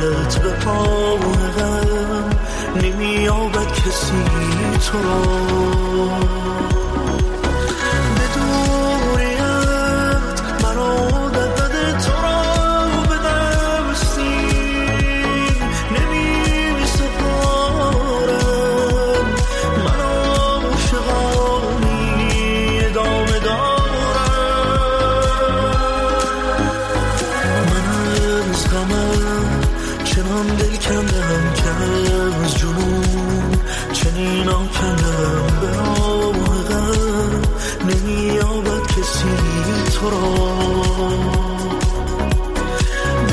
دلت به پای غم نمی‌یابد کسی تو را. به دوریت مرا عادت بده تو را به دستی نمی‌سپارم. من عاشقانی ادامه دارم. من از غمم چنان دل کندم که از جنون چنین آکندم به آه غم نمی‌یابد کسی تو را. به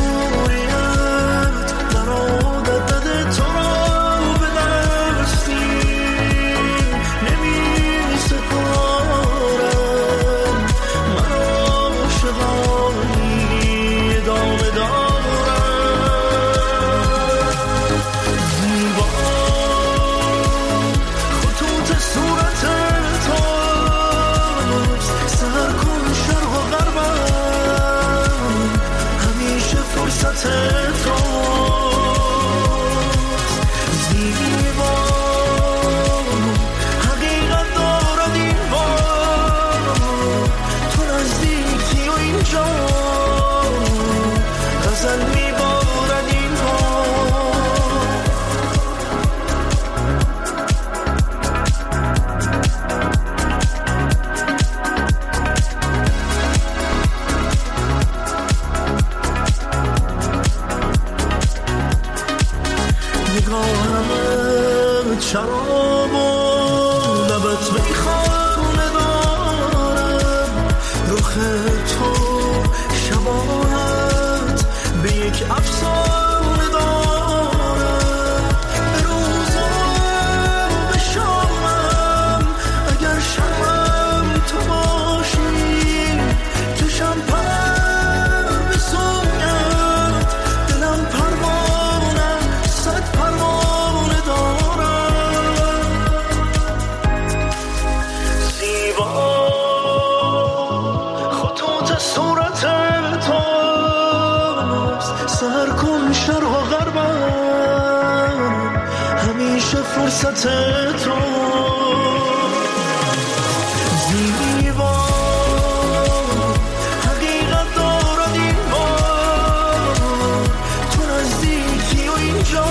دوریت مرا عادت بده تو را به دستی نمی‌سپارم. من عاشقانی ادامه دارم. شراب و لبت میخانه دارم. رخ تو شباهت به یک افسانه دارم. به روزم به شامم اگر شبم تو باشی چشم پر به سویت دلم پروانه صد پروانه دارم. سر کن شرق و غربم همیشه فرصت تو. زیبا حقیقت دارد این بار تو نزدیکی و اینجا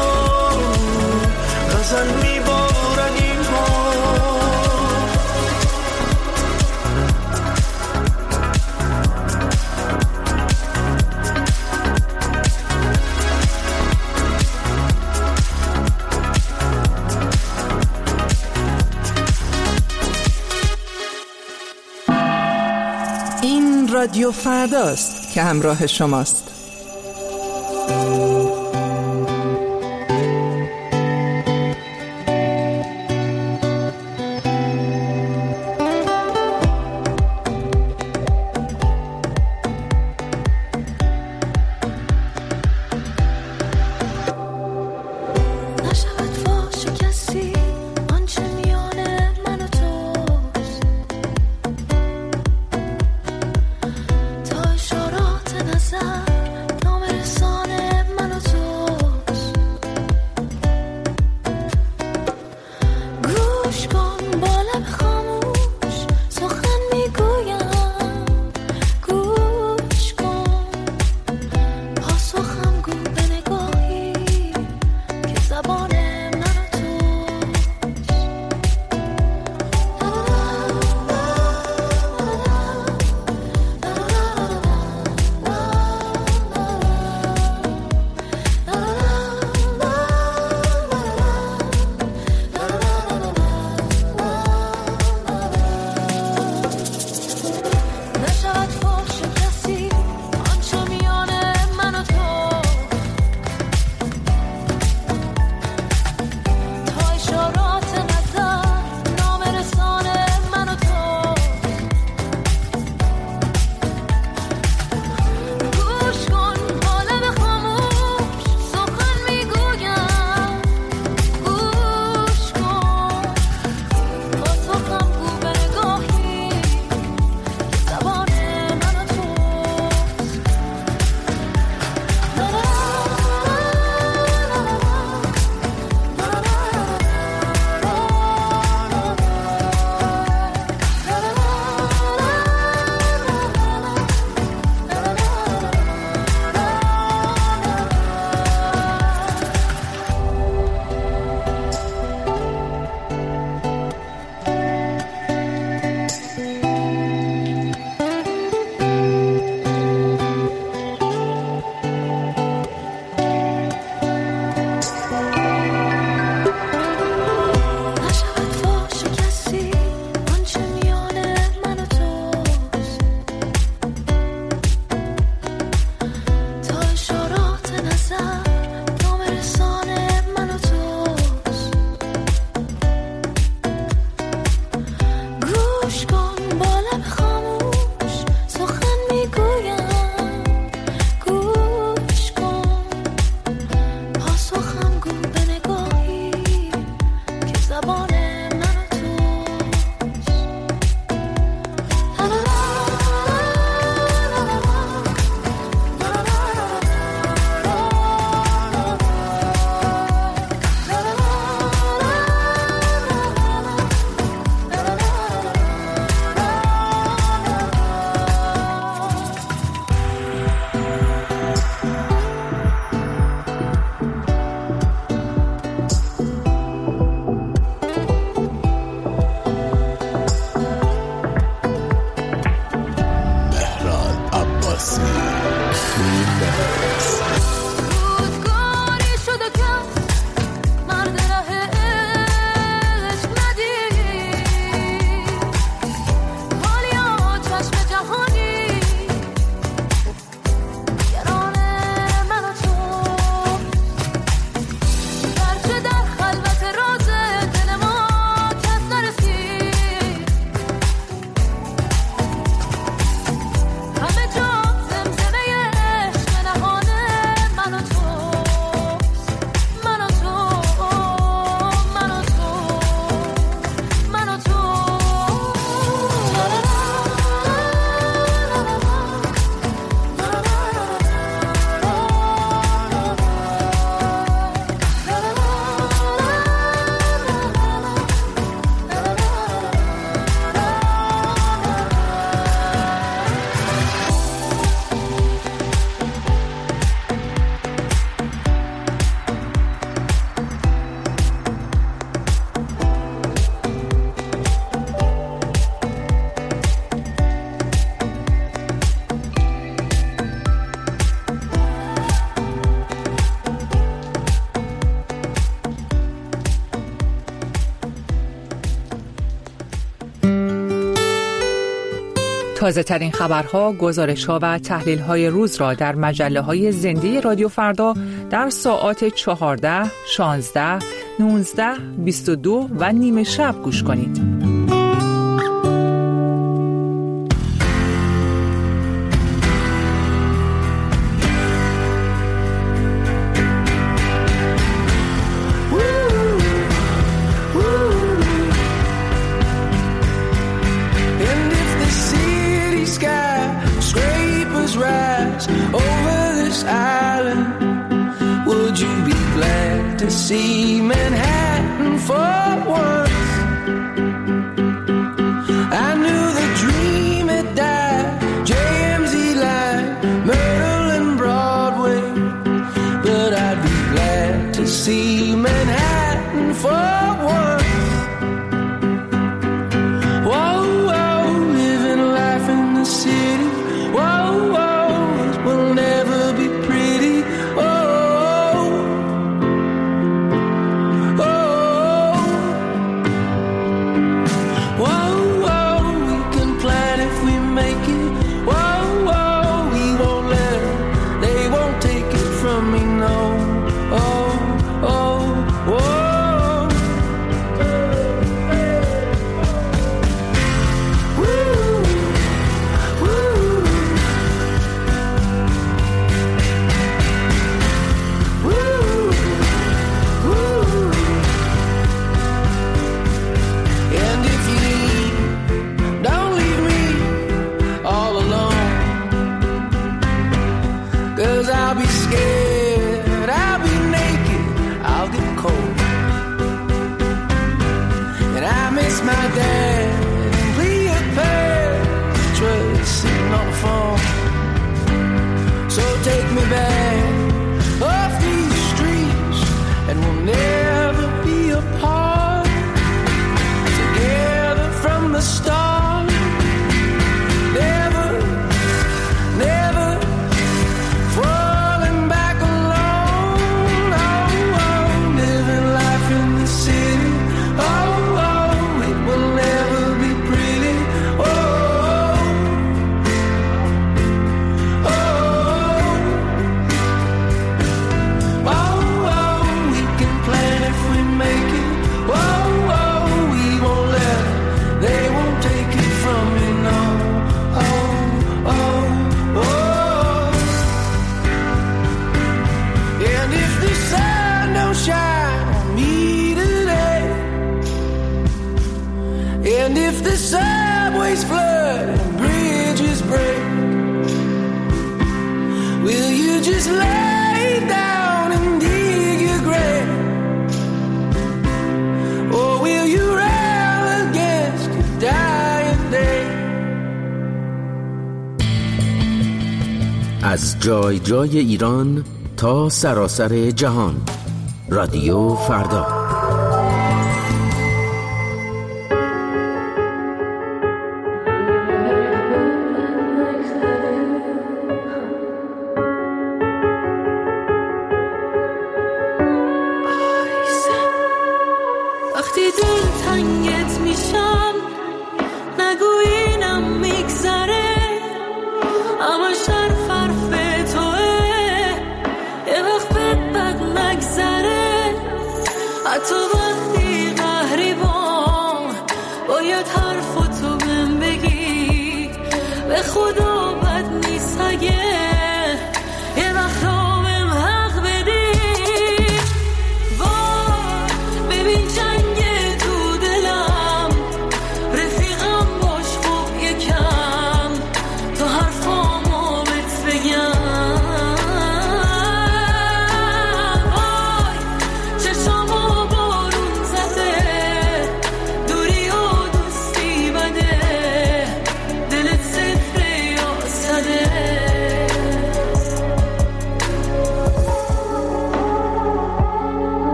غزل میبارد این بار. رادیو فرداست که همراه شماست. تا اشارات نظر تازه ترین خبرها، گزارش‌ها و تحلیل‌های روز را در مجله‌های زنده رادیو فردا در ساعات 14، 16، 19، 22 و نیم شب گوش کنید. See Manhattan for once. I knew the dream had died, JMZ line, Myrtle and Broadway. But I'd be glad to see Manhattan for once. Whoa, whoa, living life in the city. Whoa, whoa, it will never be pretty. And if the subways flood and bridges break, will you just lay down and dig your grave? Or will you rail against your dying day? از جای جای ایران تا سراسر جهان، رادیو فردا. چشامو برو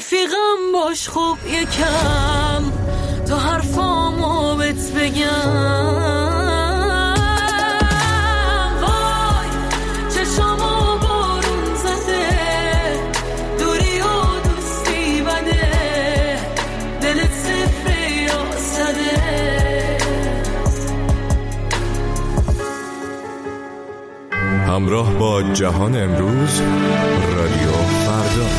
رفیقم باش خوب یکم تا حرفامو بهت بگم. وای چشامو بارون زده، دوری و دوستی بده، دلت صفر یا صده. همراه با جهان امروز، رادیو فردا.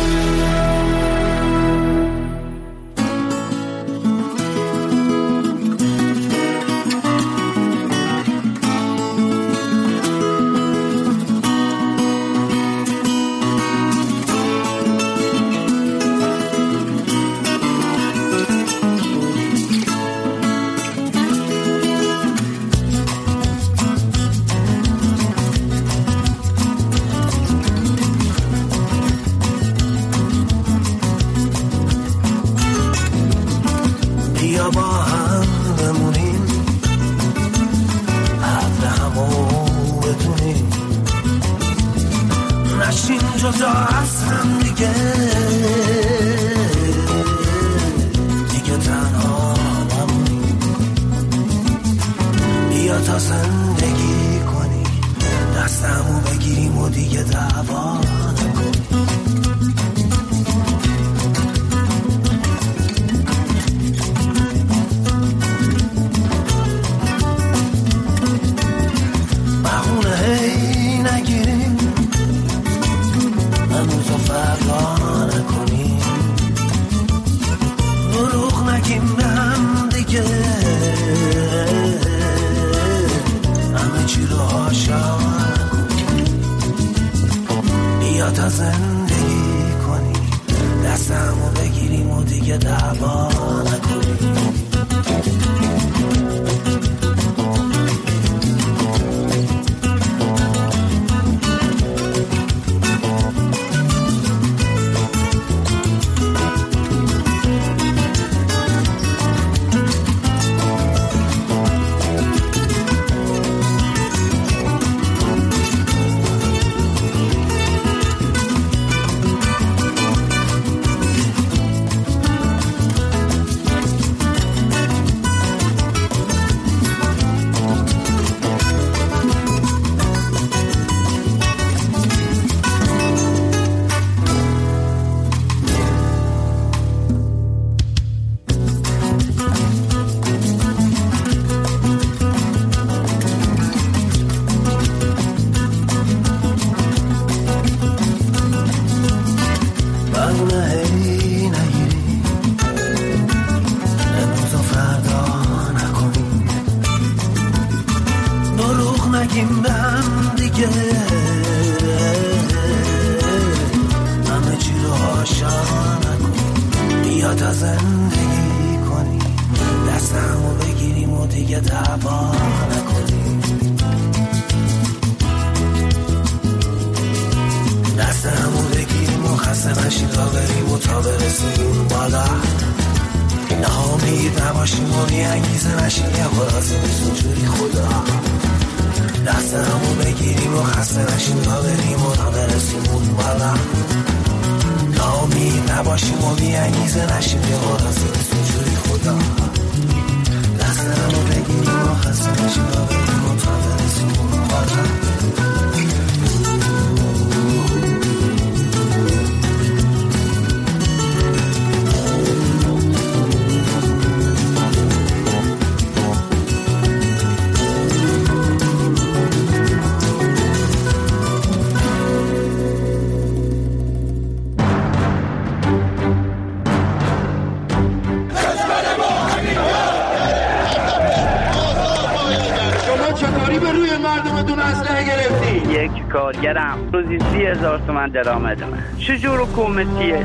کارگرم روزی 30,000 تومان درآمدمه. چجور حکومتیه؟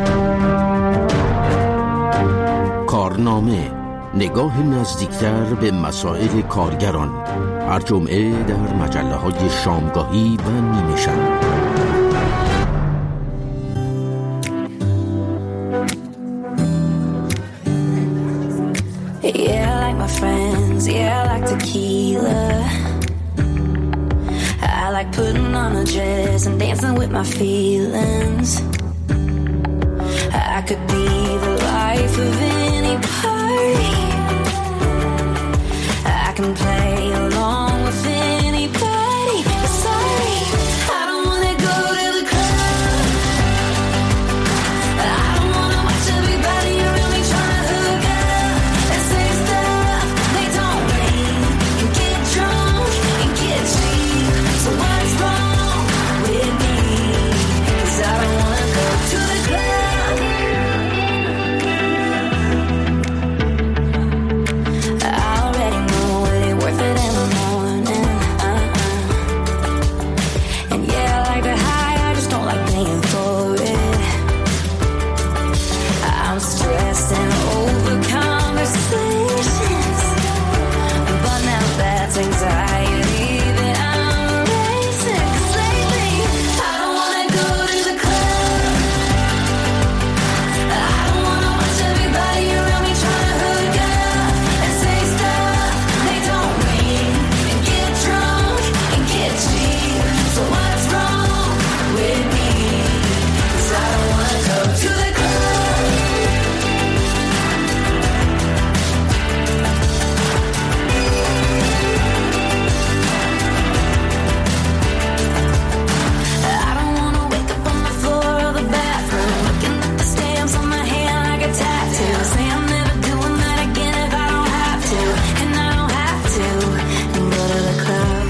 کارنامه، نگاه نزدیکتر به مسائل کارگران، هر جمعه در مجله‌های شامگاهی و نیمه شب. Yeah, I like my friends, yeah, I like tequila. I like putting on a dress and dancing with my feelings. I could be the life of any party. I can play along with anybody. But sorry, I don't wanna go to the club. I don't wanna watch everybody around me trying to hook up and say stuff they don't mean and get drunk and get cheap. So what's wrong with me? 'Cause I don't wanna go to the club. I already know it ain't worth it in the morning. And yeah, I like the high, I just don't like paying for it. I'm stressed and over conversations, but now that's anxiety that I'm erasing. 'Cause lately, I don't wanna go to the club. I don't wanna watch everybody around me trying to hook up and say stuff they don't mean and get drunk and get cheap. So what's wrong with me? 'Cause I don't wanna go to the club. I don't wanna wake up on the floor of the bathroom, looking at the stamps on my hand like a tattoo. Say I'm never doing that again if I don't have to, and I don't have to, and go to the club.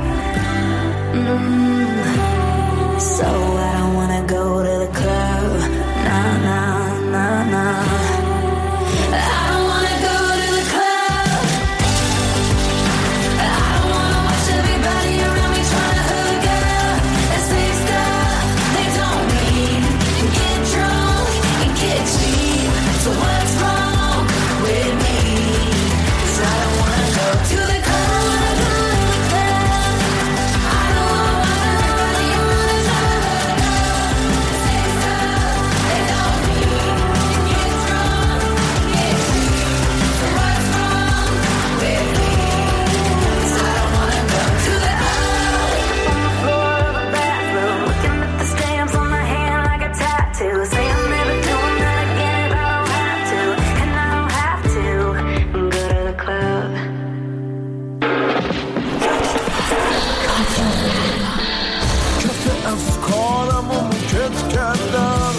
So I don't wanna go to the club. Nah, nah, nah, nah. I don't wanna go to the club. I don't wanna watch everybody around me trying to hook up and say stuff they don't mean and get drunk and get cheap. So what's wrong with me? 'Cause I don't wanna go to the club. I don't wanna watch everybody around me trying to hook up and say stuff they don't mean and get drunk and get cheap. So what's wrong with me? 'Cause I don't wanna go to the club. On the floor of the bathroom, looking at the stamps on my hand like a tattoo. Say I'm never doing that again if I don't have to, and I don't have to, and go to the club. کف افکارم و موکت کردم.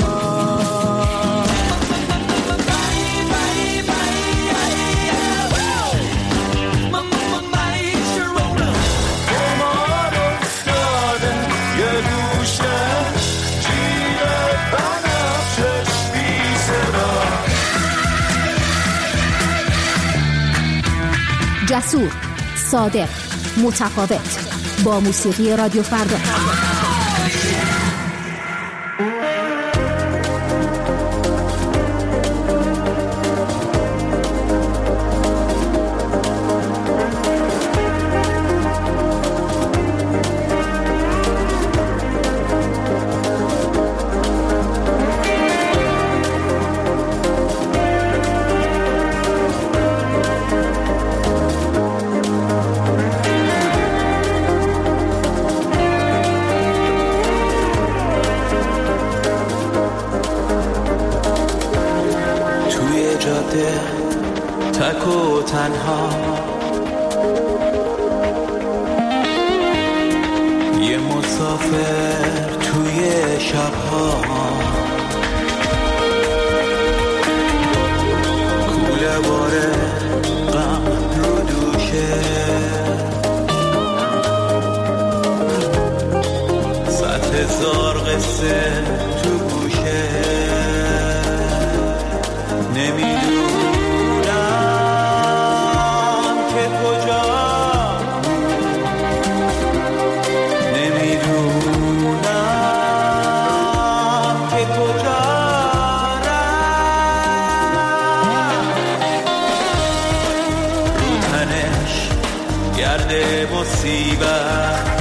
قمار افتاده یه گوشه جیب بنفشش بی صدا. جسور، صادق، متفاوت، با موسیقی رادیو فردا. تک و تنها یه مسافر توی شبها، کوله باره غم رو دوشه، صد هزار قصه تو گوشه، نمیدونم که کجا، نمیدونم که کجا رو تنش گرده مصیبت،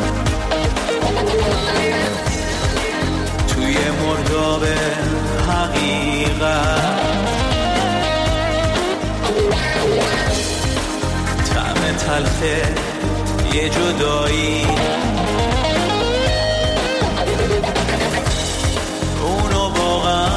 توی مرداب حقیقت، طعم تلخه یه جدایی، اونو واقعا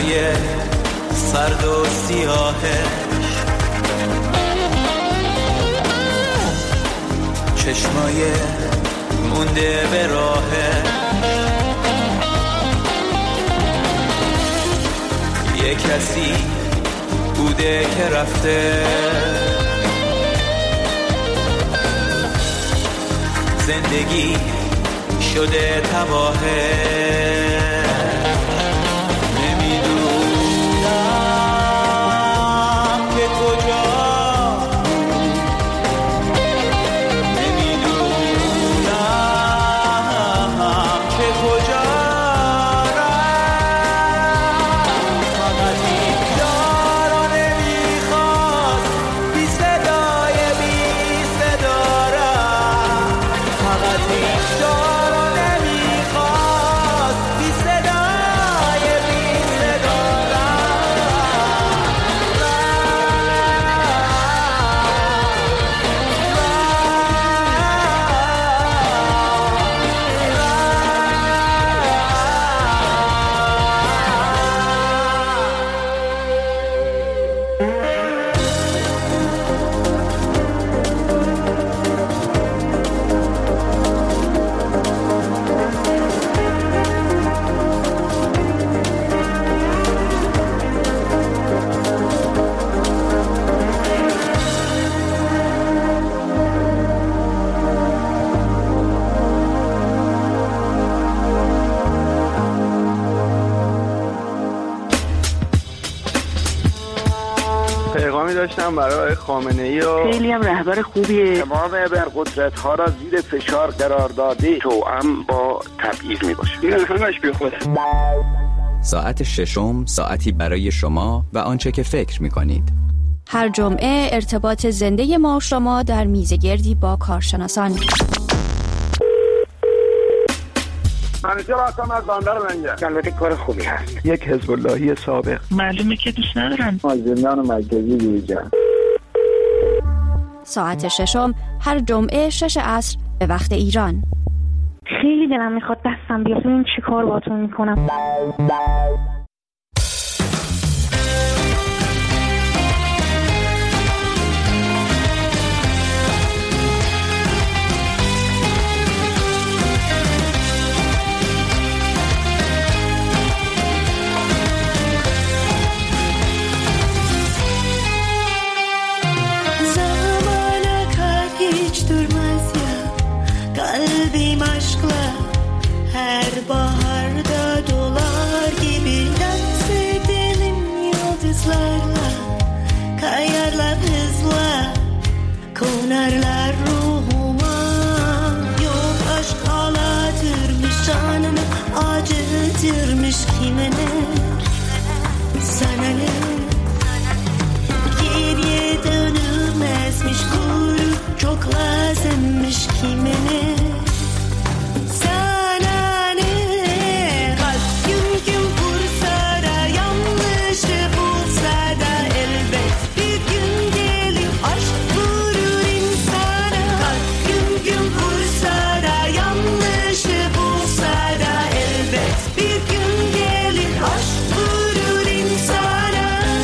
هوای سرد و سیاهه، چشمای مونده به راهه، یه کسی بوده که رفته، زندگی شده تباهه، نمیدونم که کجا، نمیدونم که کجا رفت، فقط این یارو نمیخواست بی صدای بی صدا رفت، فقط این یارو نمیخواست بی صدای بی صدا پیغامی داشتم برای خامنه‌ای و خیلی هم رهبر خوبیه. تمام ابرقدرت‌ها را زیر فشار قرار داده، توأم با تبعیض میباشه. این همش بیخوده. ساعت ششم، ساعتی برای شما و آنچه که فکر می‌کنید. هر جمعه ارتباط زنده ما و شما در میزگردی با کارشناسان. منیجر هستم از بندر منجر. البته کار خوبی هست. یک حزب اللهی سابق. معلومه که دوست ندارم. زندان مرکزی دیجا. ساعت ششم هر جمعه 6 عصر به وقت ایران. خیلی دلم میخواد دستم بیاد ببینم چی کار باهاتون میکنم. Kalbim aşkla her baharda dolar gibi dans edelim yıldızlarla, kayarlar hızla, konarlar ruhuma. Yok aşk ağlatırmış canımı, acıtırmış kime ne, sana ne. Geriye dönülmezmiş gurur, çok lazımmış kime ne. Sana ne. Kalp gün gün vursa da, yanlışı bulsa da, elbet bir gün gelir aşk vurur insana. Kalp gün gün vursa da, yanlışı bulsa da, elbet bir gün gelir aşk vurur insana.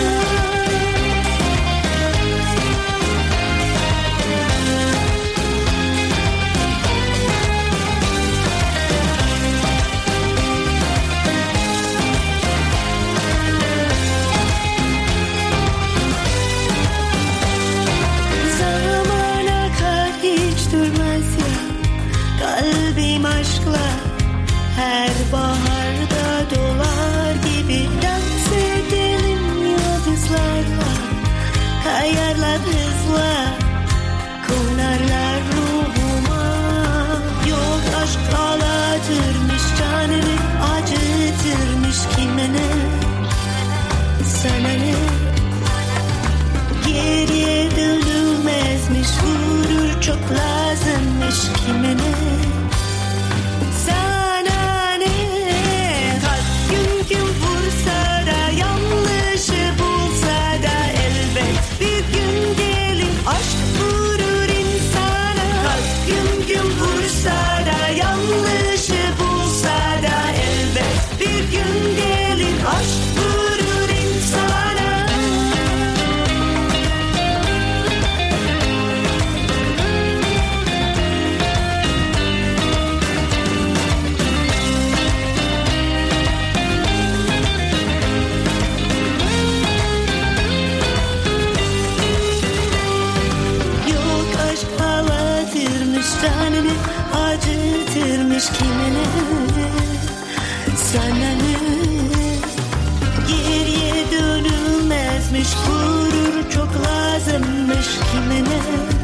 Zaman akar hiç durmaz ya, kalbim aşkla her baharda dolar gibi dans edelim yıldızlarla, kayarlar hızla, konarlar ruhuma. Yok aşk ağlatırmış canını, acıtırmış kime ne, sana ne. Geriye dönülmezmiş gurur, çok lazımmış kime ne, sana ne. Kalp gün gün vursa da, yanlışı bulsa da, elbet bir gün gelir aşk vurur insana. Kalp gün gün vursa da, yanlışı bulsa da, elbet bir gün gelir aşk vurur bilmiş kimine sana ne? Geriye dönülmezmiş, gurur çok lazımmış kimine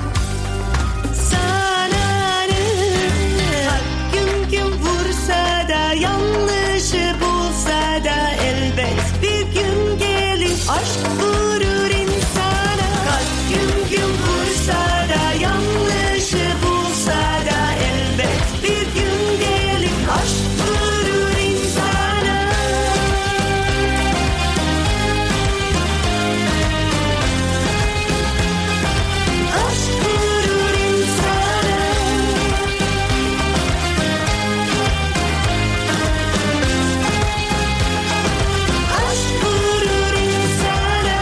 sana ne? Gün gün vursa da yanlışı bulsa da elbet bir gün gelir aşk vurur insana. Kalp gün gün vursa da yanlışı bulsa da elbet bir gün gelir aşk vurur insana. Aşk vurur insana. Aşk vurur insana.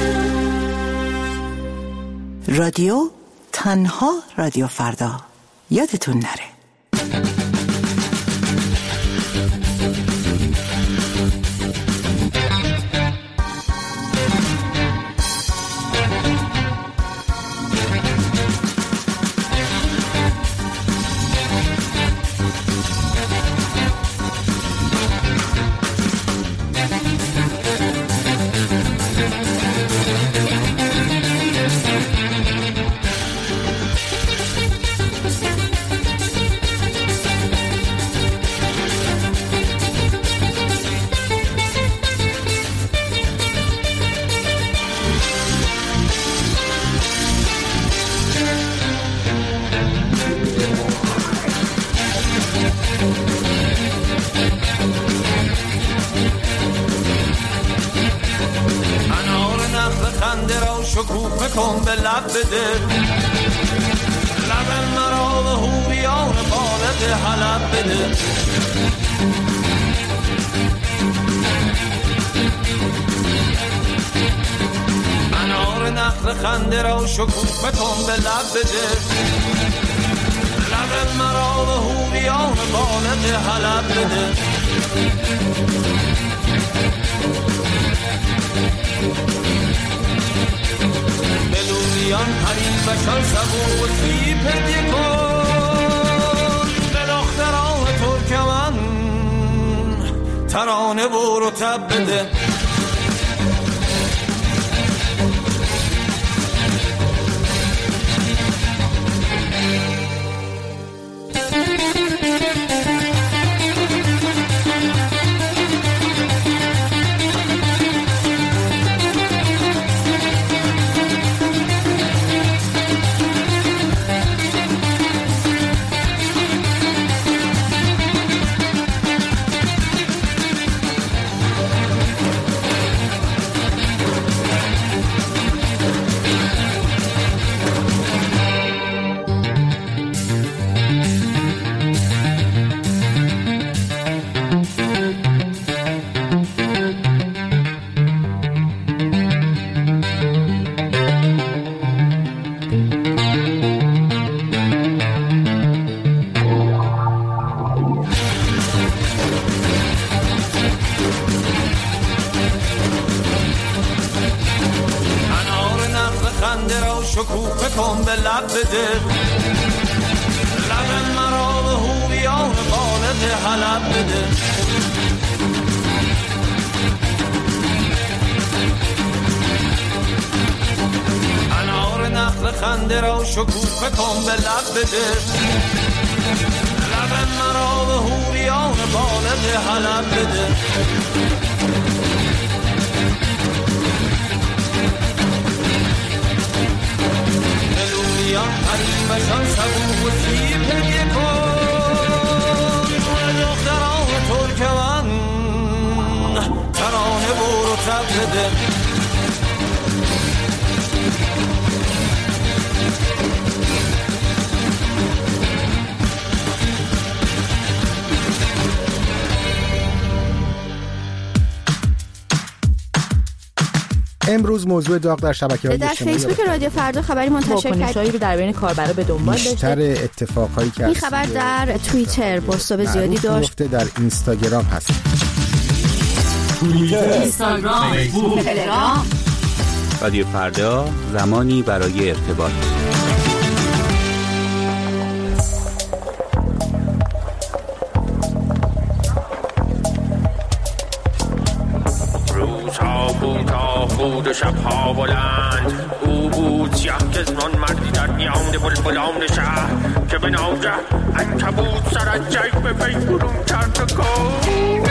رادیو تنها رادیو فردا یادتون نره. شکوفه کن به لب بده لب مرا به حوریان بالد حلب بده انار نخل خنده را شکوفه کن به لب بده لب مرا به حوریان بالد حلب بده بلوریان پریبشان سبو و سیب هدیه کن به دختران ترکمن ترانه و رطب بده شکوفه کن به لب بده لب مرا به حوریان بالد حلب بده انار نخل خنده را شکوفه کن به لب بده لب مرا به حوریان بالد حلب بده پریمشان سبو و سیب هدیه کن به دختران ترکمن ترانه و رطب بده امروز موضوع داغ در شبکه‌های اجتماعی در فیسبوک رادیو فردا خبری منتشر واکنش‌هایی رو در بین کاربرا به دنبال داشته. بیشتر اتفاقایی که این خبر در توییتر بازتاب زیادی داشت. در اینستاگرام هست. توییتر، اینستاگرام، فیسبوک، تلگرام. رادیو فردا، زمانی برای ارتباط. بود و شبها بلند. او بود سیاه کزمان مردی در میان بلبلان شهر که به ناگه عنکبوت سر از جیب وی برون کرد و گفت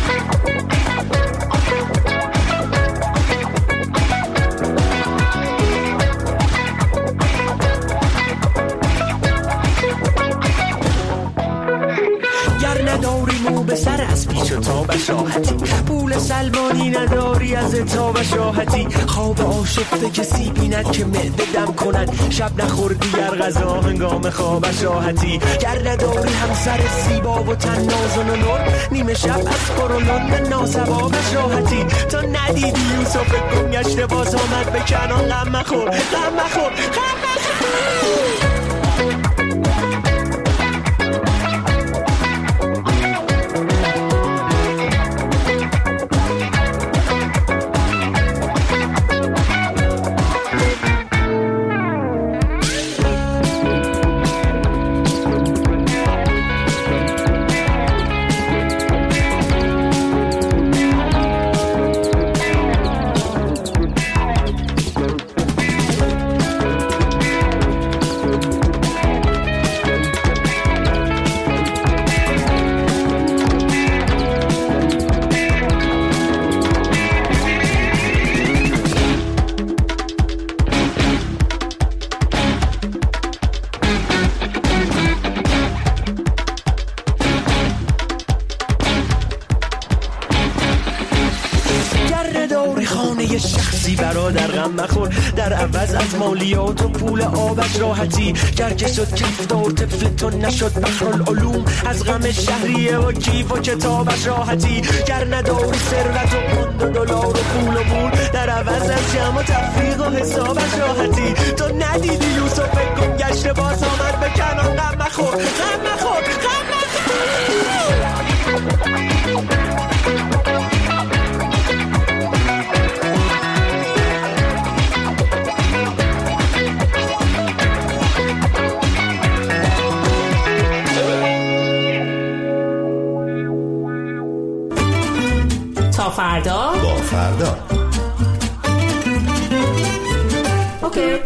نداری مو به سر از پیش و تابش راحتی، پول سلمانی نداری از تابش راحتی. خواب آشفته کسی بیند که معده دم کند، شب نخوردی گر غذا هنگام خوابش راحتی. گر نداری همسر زیبا و تن ناز و نور، نیمه شب از قرولون ناسوابش راحتی. تا ندیدی یوسف گم گشته باز آمد به کنان، غم مخور غم مخور غم مخور. در عوض از مالیات و پول آبش راحتی. گر که شد کفدار طفل تو نشد بحرالعلوم، از غم شهریه و کیف و کتابش راحتی. گر نداری ثروت و پوند و دلار و پول و مول، در عوض از جمع و تفریق و حسابش راحتی. تو ندیدی یوسف گم گشته باز آمد به کنان، غم مخور غم مخور غم مخور. فردا با فردا. اوکی.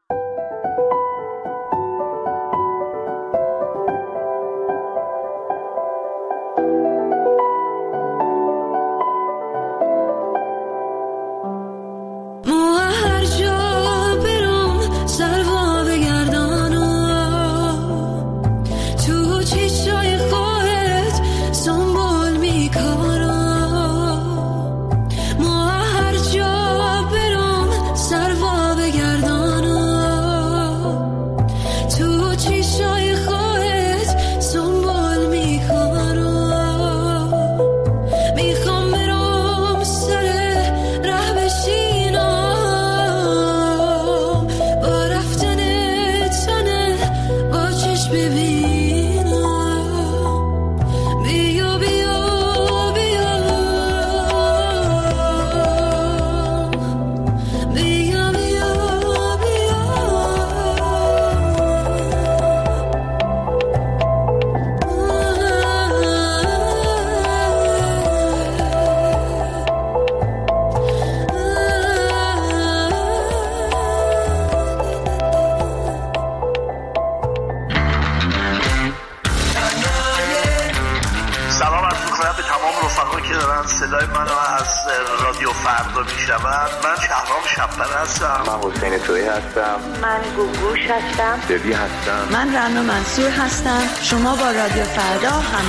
صدای منو از رادیو فردا میشنون. من شهرام شب‌بر هستم. من حسین تویی هستم. من گوگوش هستم. دبی هستم. من رنا منصور هستم. شما با رادیو فردا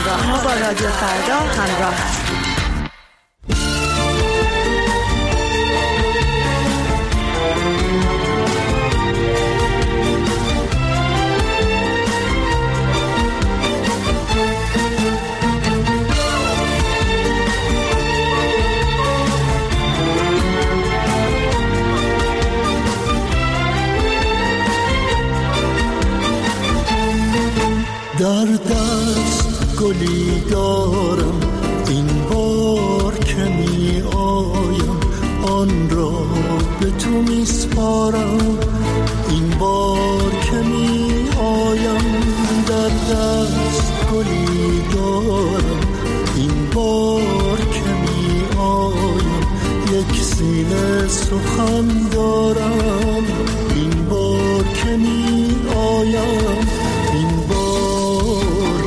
همراه هستید. در دست گلی دارم این بار که می آیم، آن را به تو می سپارم این بار که می آیم. در دست گلی دارم این بار که می آیم، یک سینه سخن دارم، این بار که می آیم، این بار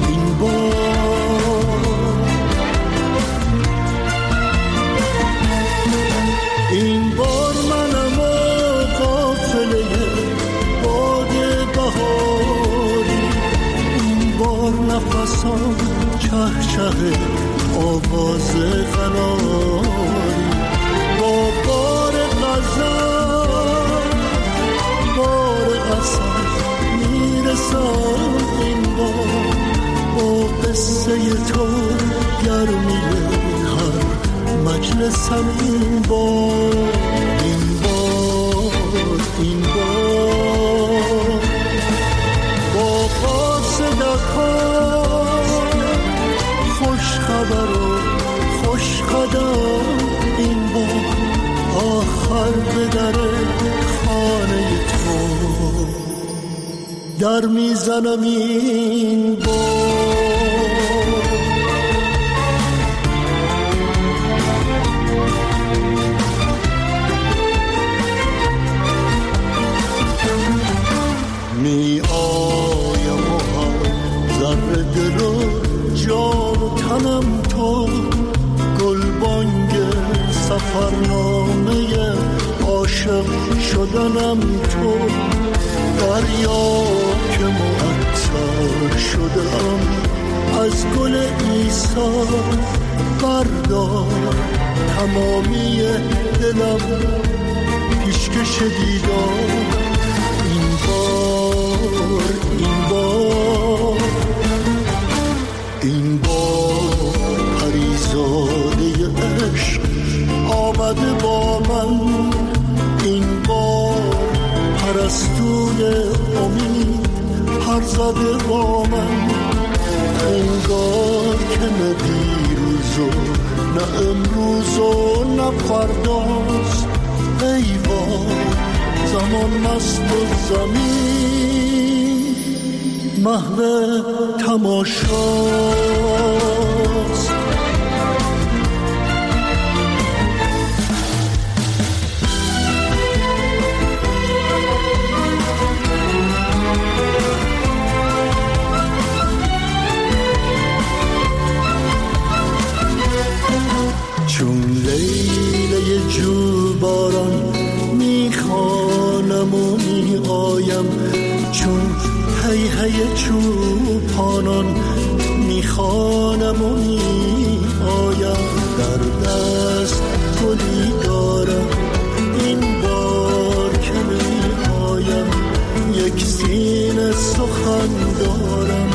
این بار منم قافله باد بهاری، این بار نفسم چهچه آواز قناری، با بار غزل بار اصل میرسم این بار، با قصه تو گرمی هر مجلسم این بار، این بار این بار با قاصدکان خوش خبر و خوش قدم این بار، آخر به در خانه تو در میزنم این بار. می آیم و هم ذره دل و جان و تنم تو، گلبانگ سفرنامه عاشق شدنم تو، دریا که معطر شدم از گل عیسی، بردار تمامی دلم پیشکش دیدار، این بار این بار این بار پریزاده عشق آمده با من، این بار پرستوی امید پر زده با من، انگار که نه دیروز و نه امروز و نه فرداست، ای وای زمان مست و زمین محو تماشاست. چون لیله جو باران میخوانم و میآیم، چون هی هی چوپانان میخوانم و میآیم، در دست گلی دارم این بار که میآیم، یک سینه سخن دارم